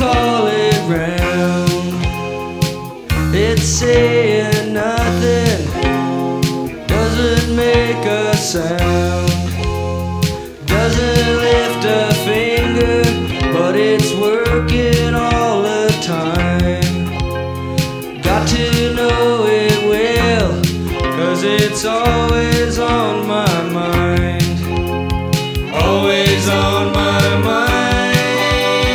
call it round. It's saying nothing, doesn't make a sound, doesn't lift a finger, but it's working all the time. Got to know it well, 'cause it's always on my